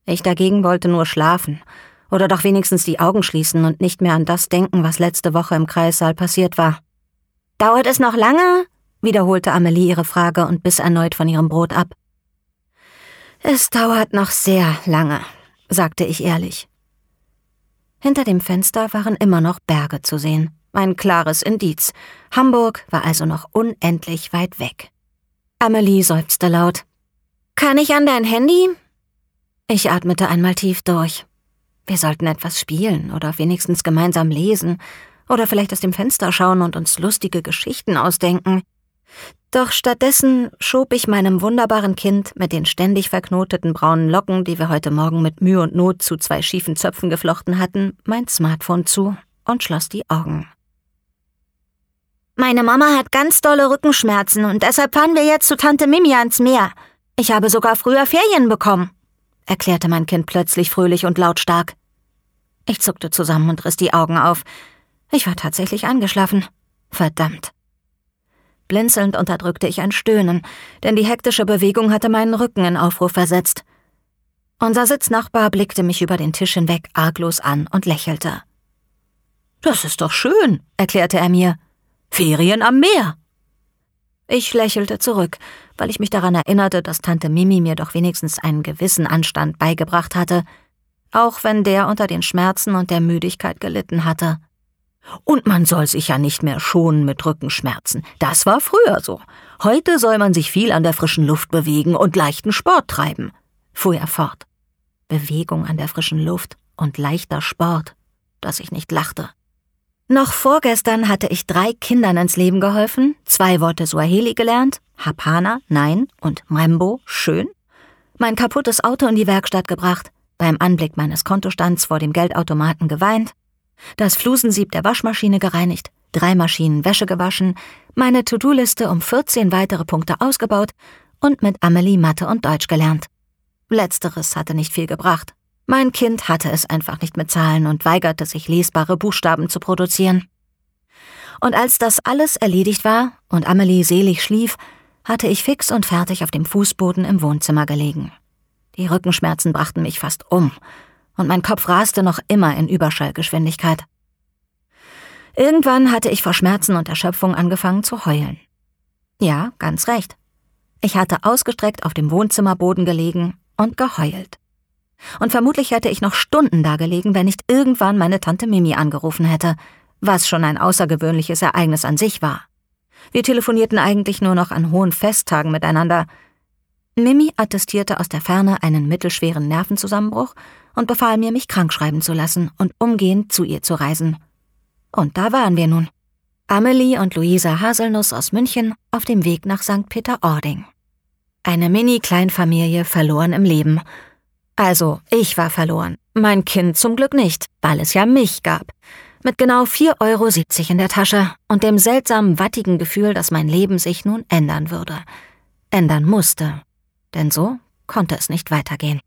Ich dagegen wollte nur schlafen oder doch wenigstens die Augen schließen und nicht mehr an das denken, was letzte Woche im Kreissaal passiert war. »Dauert es noch lange?« wiederholte Amelie ihre Frage und biss erneut von ihrem Brot ab. »Es dauert noch sehr lange«, sagte ich ehrlich. Hinter dem Fenster waren immer noch Berge zu sehen. Ein klares Indiz. Hamburg war also noch unendlich weit weg. Amelie seufzte laut. »Kann ich an dein Handy?« Ich atmete einmal tief durch. Wir sollten etwas spielen oder wenigstens gemeinsam lesen oder vielleicht aus dem Fenster schauen und uns lustige Geschichten ausdenken. Doch stattdessen schob ich meinem wunderbaren Kind mit den ständig verknoteten braunen Locken, die wir heute Morgen mit Mühe und Not zu 2 schiefen Zöpfen geflochten hatten, mein Smartphone zu und schloss die Augen. »Meine Mama hat ganz dolle Rückenschmerzen und deshalb fahren wir jetzt zu Tante Mimi ans Meer. Ich habe sogar früher Ferien bekommen«, erklärte mein Kind plötzlich fröhlich und lautstark. Ich zuckte zusammen und riss die Augen auf. Ich war tatsächlich eingeschlafen. Verdammt. Blinzelnd unterdrückte ich ein Stöhnen, denn die hektische Bewegung hatte meinen Rücken in Aufruhr versetzt. Unser Sitznachbar blickte mich über den Tisch hinweg arglos an und lächelte. »Das ist doch schön«, erklärte er mir. »Ferien am Meer.« Ich lächelte zurück, weil ich mich daran erinnerte, dass Tante Mimi mir doch wenigstens einen gewissen Anstand beigebracht hatte, auch wenn der unter den Schmerzen und der Müdigkeit gelitten hatte. Und man soll sich ja nicht mehr schonen mit Rückenschmerzen. Das war früher so. Heute soll man sich viel an der frischen Luft bewegen und leichten Sport treiben, fuhr er fort. Bewegung an der frischen Luft und leichter Sport, dass ich nicht lachte. Noch vorgestern hatte ich 3 Kindern ins Leben geholfen, 2 Worte Swahili gelernt, Hapana, nein, und Mambo, schön, mein kaputtes Auto in die Werkstatt gebracht, beim Anblick meines Kontostands vor dem Geldautomaten geweint, das Flusensieb der Waschmaschine gereinigt, 3 Maschinen Wäsche gewaschen, meine To-Do-Liste um 14 weitere Punkte ausgebaut und mit Amelie Mathe und Deutsch gelernt. Letzteres hatte nicht viel gebracht. Mein Kind hatte es einfach nicht mit Zahlen und weigerte sich, lesbare Buchstaben zu produzieren. Und als das alles erledigt war und Amelie selig schlief, hatte ich fix und fertig auf dem Fußboden im Wohnzimmer gelegen. Die Rückenschmerzen brachten mich fast um. Und mein Kopf raste noch immer in Überschallgeschwindigkeit. Irgendwann hatte ich vor Schmerzen und Erschöpfung angefangen zu heulen. Ja, ganz recht. Ich hatte ausgestreckt auf dem Wohnzimmerboden gelegen und geheult. Und vermutlich hätte ich noch Stunden da gelegen, wenn nicht irgendwann meine Tante Mimi angerufen hätte, was schon ein außergewöhnliches Ereignis an sich war. Wir telefonierten eigentlich nur noch an hohen Festtagen miteinander. Mimi attestierte aus der Ferne einen mittelschweren Nervenzusammenbruch und befahl mir, mich krankschreiben zu lassen und umgehend zu ihr zu reisen. Und da waren wir nun. Amelie und Luisa Haselnuss aus München auf dem Weg nach St. Peter-Ording. Eine Mini-Kleinfamilie verloren im Leben. Also, ich war verloren. Mein Kind zum Glück nicht, weil es ja mich gab. Mit genau 4,70 € in der Tasche und dem seltsamen, wattigen Gefühl, dass mein Leben sich nun ändern würde. Ändern musste. Denn so konnte es nicht weitergehen.